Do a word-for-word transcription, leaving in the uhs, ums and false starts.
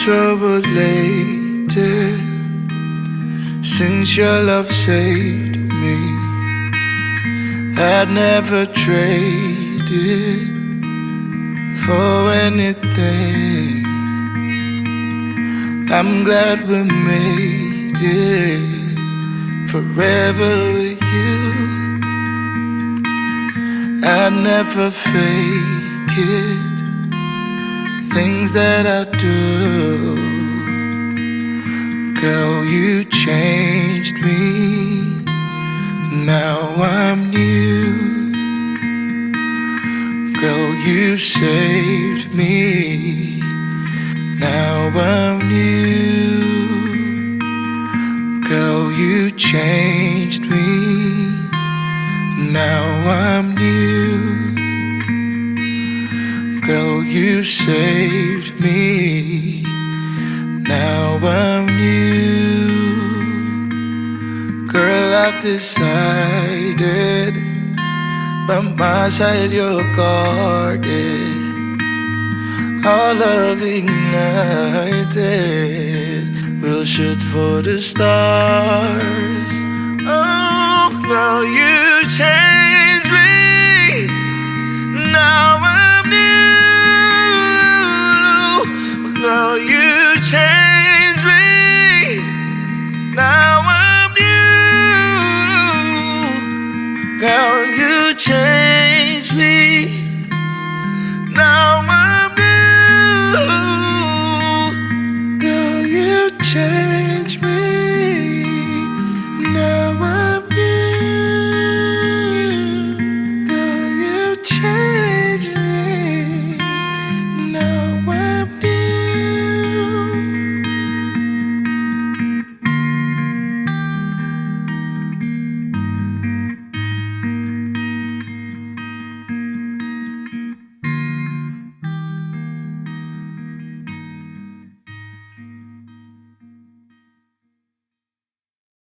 trouble-lated since your love saved me. I'd never trade it for anything. I'm glad we made it forever with you. I'd never fake it, things that I do. Girl, you changed me, now I'm new. Girl, you saved me, now I'm new. Girl, you changed me, now I'm new. Girl, you saved me, now I'm new. Girl, I've decided, by my side you're guarded. Our love ignited, we'll shoot for the stars.